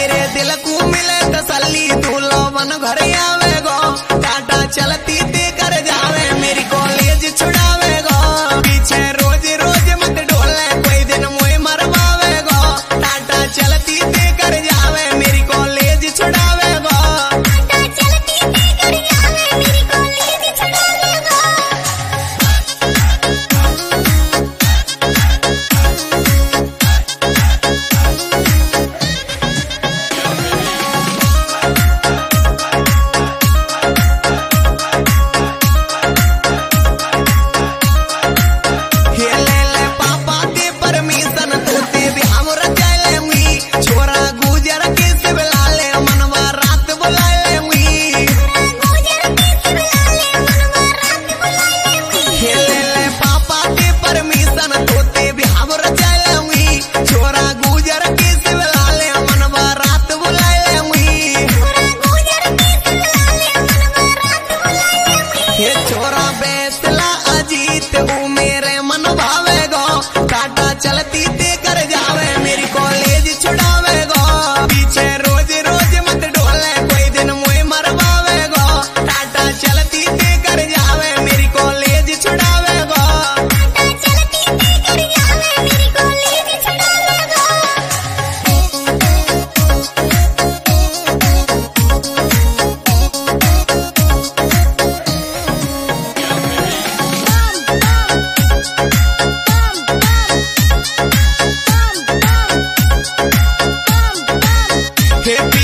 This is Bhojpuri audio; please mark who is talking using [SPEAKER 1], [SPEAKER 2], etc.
[SPEAKER 1] मेरे दिल को मिले तसल्ली तू लोवन घर आवे गो टाटा चलती ते कर जावे मेरी कॉलेज छुड़ावे गो पीछे रोज रोज मत डोले कोई दिन मोए मरवावे गो टाटा चलती ते कर जावे मेरी कॉलेज छुड़ावे गो
[SPEAKER 2] टाटा चलती ते कर जावे मेरी कॉलेज छुड़ावे गो। छोरा बेसला अजीत ऊ मेरे मन भावे गो टाटा चलती ते कर जावे मेरी कॉलेज छुड़ावे गो पीछे रोज रोज मत डोले कोई दिन मोए मरवावे गो टाटा चलती ते कर जावे मेरी कॉलेज छुड़ावे गो टाटा चलती ते कर जावे मेरी कॉलेज छुड़ावे गो।
[SPEAKER 1] हे